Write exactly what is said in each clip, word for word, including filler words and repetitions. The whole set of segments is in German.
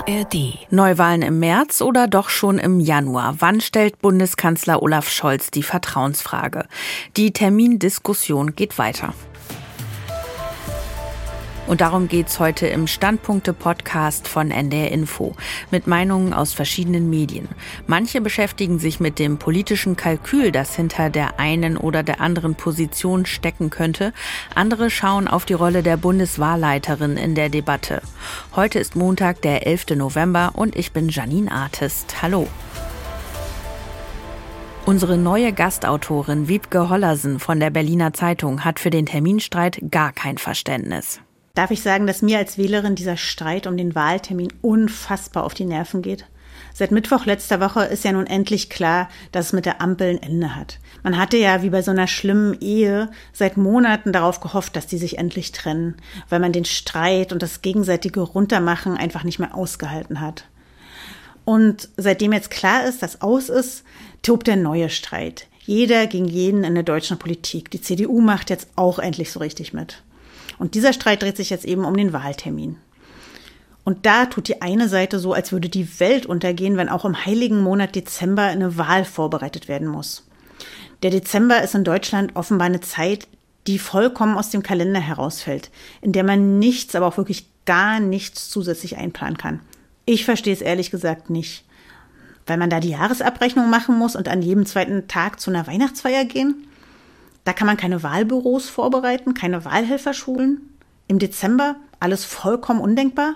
A R D. Neuwahlen im März oder doch schon im Januar? Wann stellt Bundeskanzler Olaf Scholz die Vertrauensfrage? Die Termindiskussion geht weiter. Und darum geht's heute im Standpunkte-Podcast von N D R Info mit Meinungen aus verschiedenen Medien. Manche beschäftigen sich mit dem politischen Kalkül, das hinter der einen oder der anderen Position stecken könnte. Andere schauen auf die Rolle der Bundeswahlleiterin in der Debatte. Heute ist Montag, der elfte November und ich bin Janine Artist. Hallo. Unsere neue Gastautorin Wiebke Hollersen von der Berliner Zeitung hat für den Terminstreit gar kein Verständnis. Darf ich sagen, dass mir als Wählerin dieser Streit um den Wahltermin unfassbar auf die Nerven geht? Seit Mittwoch letzter Woche ist ja nun endlich klar, dass es mit der Ampel ein Ende hat. Man hatte ja, wie bei so einer schlimmen Ehe, seit Monaten darauf gehofft, dass die sich endlich trennen, weil man den Streit und das gegenseitige Runtermachen einfach nicht mehr ausgehalten hat. Und seitdem jetzt klar ist, dass aus ist, tobt der neue Streit. Jeder gegen jeden in der deutschen Politik. Die C D U macht jetzt auch endlich so richtig mit. Und dieser Streit dreht sich jetzt eben um den Wahltermin. Und da tut die eine Seite so, als würde die Welt untergehen, wenn auch im heiligen Monat Dezember eine Wahl vorbereitet werden muss. Der Dezember ist in Deutschland offenbar eine Zeit, die vollkommen aus dem Kalender herausfällt, in der man nichts, aber auch wirklich gar nichts zusätzlich einplanen kann. Ich verstehe es ehrlich gesagt nicht. Weil man da die Jahresabrechnung machen muss und an jedem zweiten Tag zu einer Weihnachtsfeier gehen? Da kann man keine Wahlbüros vorbereiten, keine Wahlhelferschulen. Im Dezember alles vollkommen undenkbar.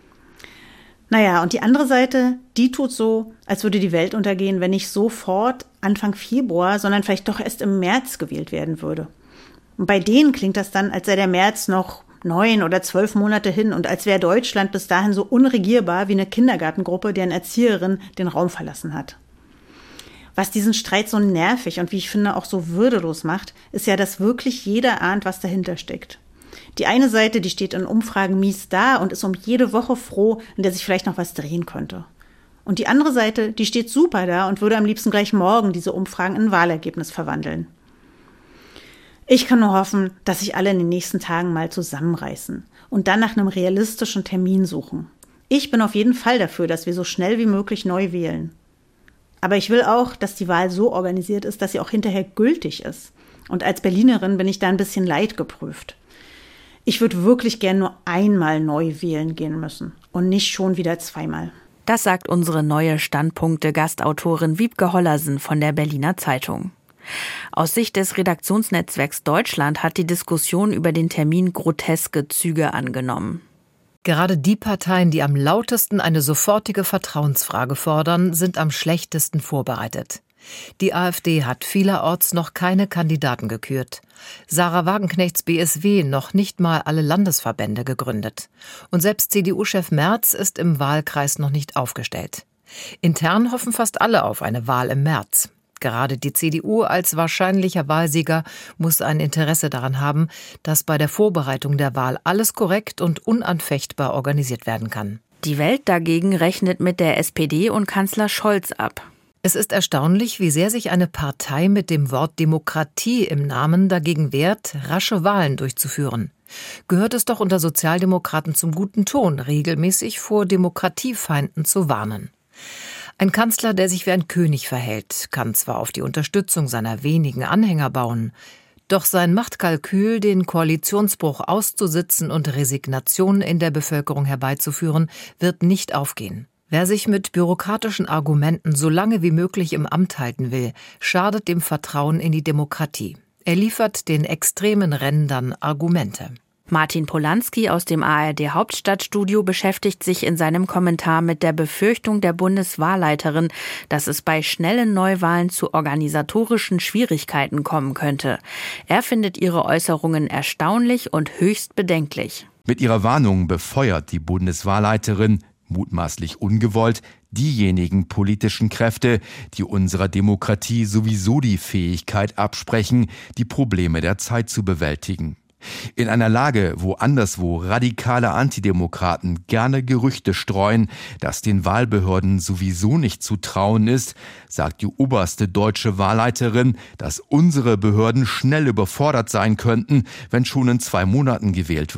Naja, und die andere Seite, die tut so, als würde die Welt untergehen, wenn nicht sofort Anfang Februar, sondern vielleicht doch erst im März gewählt werden würde. Und bei denen klingt das dann, als sei der März noch neun oder zwölf Monate hin und als wäre Deutschland bis dahin so unregierbar wie eine Kindergartengruppe, deren Erzieherin den Raum verlassen hat. Was diesen Streit so nervig und wie ich finde auch so würdelos macht, ist ja, dass wirklich jeder ahnt, was dahinter steckt. Die eine Seite, die steht in Umfragen mies da und ist um jede Woche froh, in der sich vielleicht noch was drehen könnte. Und die andere Seite, die steht super da und würde am liebsten gleich morgen diese Umfragen in ein Wahlergebnis verwandeln. Ich kann nur hoffen, dass sich alle in den nächsten Tagen mal zusammenreißen und dann nach einem realistischen Termin suchen. Ich bin auf jeden Fall dafür, dass wir so schnell wie möglich neu wählen. Aber ich will auch, dass die Wahl so organisiert ist, dass sie auch hinterher gültig ist. Und als Berlinerin bin ich da ein bisschen leidgeprüft. Ich würde wirklich gern nur einmal neu wählen gehen müssen und nicht schon wieder zweimal. Das sagt unsere neue Standpunkte-Gastautorin Wiebke Hollersen von der Berliner Zeitung. Aus Sicht des Redaktionsnetzwerks Deutschland hat die Diskussion über den Termin groteske Züge angenommen. Gerade die Parteien, die am lautesten eine sofortige Vertrauensfrage fordern, sind am schlechtesten vorbereitet. Die AfD hat vielerorts noch keine Kandidaten gekürt. Sarah Wagenknechts B S W noch nicht mal alle Landesverbände gegründet. Und selbst C D U-Chef Merz ist im Wahlkreis noch nicht aufgestellt. Intern hoffen fast alle auf eine Wahl im März. Gerade die C D U als wahrscheinlicher Wahlsieger muss ein Interesse daran haben, dass bei der Vorbereitung der Wahl alles korrekt und unanfechtbar organisiert werden kann. Die Welt dagegen rechnet mit der S P D und Kanzler Scholz ab. Es ist erstaunlich, wie sehr sich eine Partei mit dem Wort Demokratie im Namen dagegen wehrt, rasche Wahlen durchzuführen. Gehört es doch unter Sozialdemokraten zum guten Ton, regelmäßig vor Demokratiefeinden zu warnen. Ein Kanzler, der sich wie ein König verhält, kann zwar auf die Unterstützung seiner wenigen Anhänger bauen, doch sein Machtkalkül, den Koalitionsbruch auszusitzen und Resignation in der Bevölkerung herbeizuführen, wird nicht aufgehen. Wer sich mit bürokratischen Argumenten so lange wie möglich im Amt halten will, schadet dem Vertrauen in die Demokratie. Er liefert den extremen Rändern Argumente. Martin Polanski aus dem A R D Hauptstadtstudio beschäftigt sich in seinem Kommentar mit der Befürchtung der Bundeswahlleiterin, dass es bei schnellen Neuwahlen zu organisatorischen Schwierigkeiten kommen könnte. Er findet ihre Äußerungen erstaunlich und höchst bedenklich. Mit ihrer Warnung befeuert die Bundeswahlleiterin, mutmaßlich ungewollt, diejenigen politischen Kräfte, die unserer Demokratie sowieso die Fähigkeit absprechen, die Probleme der Zeit zu bewältigen. In einer Lage, wo anderswo radikale Antidemokraten gerne Gerüchte streuen, dass den Wahlbehörden sowieso nicht zu trauen ist, sagt die oberste deutsche Wahlleiterin, dass unsere Behörden schnell überfordert sein könnten, wenn schon in zwei Monaten gewählt wird.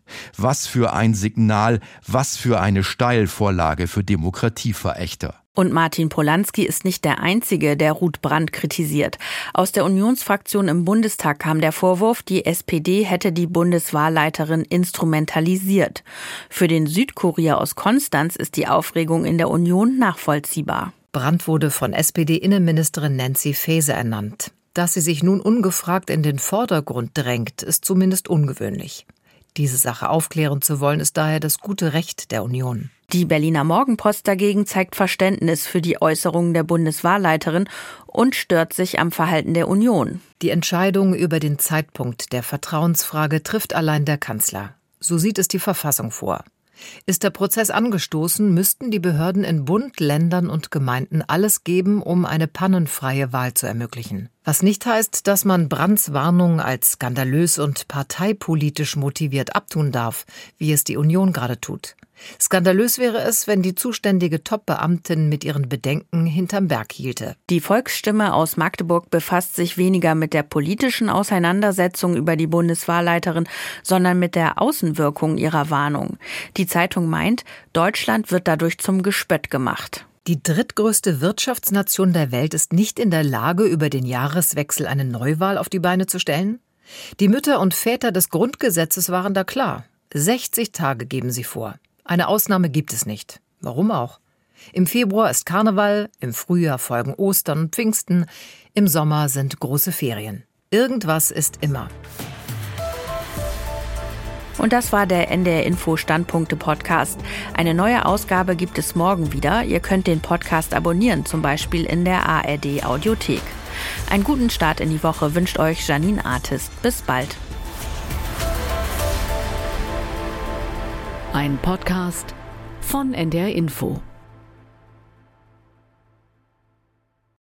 Was für ein Signal, was für eine Steilvorlage für Demokratieverächter. Und Martin Polański ist nicht der Einzige, der Ruth Brandt kritisiert. Aus der Unionsfraktion im Bundestag kam der Vorwurf, die S P D hätte die Bundeswahlleiterin instrumentalisiert. Für den Südkurier aus Konstanz ist die Aufregung in der Union nachvollziehbar. Brandt wurde von S P D-Innenministerin Nancy Faeser ernannt. Dass sie sich nun ungefragt in den Vordergrund drängt, ist zumindest ungewöhnlich. Diese Sache aufklären zu wollen, ist daher das gute Recht der Union. Die Berliner Morgenpost dagegen zeigt Verständnis für die Äußerungen der Bundeswahlleiterin und stört sich am Verhalten der Union. Die Entscheidung über den Zeitpunkt der Vertrauensfrage trifft allein der Kanzler. So sieht es die Verfassung vor. Ist der Prozess angestoßen, müssten die Behörden in Bund, Ländern und Gemeinden alles geben, um eine pannenfreie Wahl zu ermöglichen. Was nicht heißt, dass man Brandts Warnung als skandalös und parteipolitisch motiviert abtun darf, wie es die Union gerade tut. Skandalös wäre es, wenn die zuständige Top-Beamtin mit ihren Bedenken hinterm Berg hielte. Die Volksstimme aus Magdeburg befasst sich weniger mit der politischen Auseinandersetzung über die Bundeswahlleiterin, sondern mit der Außenwirkung ihrer Warnung. Die Zeitung meint, Deutschland wird dadurch zum Gespött gemacht. Die drittgrößte Wirtschaftsnation der Welt ist nicht in der Lage, über den Jahreswechsel eine Neuwahl auf die Beine zu stellen? Die Mütter und Väter des Grundgesetzes waren da klar. sechzig Tage geben sie vor. Eine Ausnahme gibt es nicht. Warum auch? Im Februar ist Karneval, im Frühjahr folgen Ostern und Pfingsten, im Sommer sind große Ferien. Irgendwas ist immer. Und das war der N D R Info Standpunkte Podcast. Eine neue Ausgabe gibt es morgen wieder. Ihr könnt den Podcast abonnieren, zum Beispiel in der A R D Audiothek. Einen guten Start in die Woche wünscht euch Janine Artist. Bis bald. Ein Podcast von N D R Info.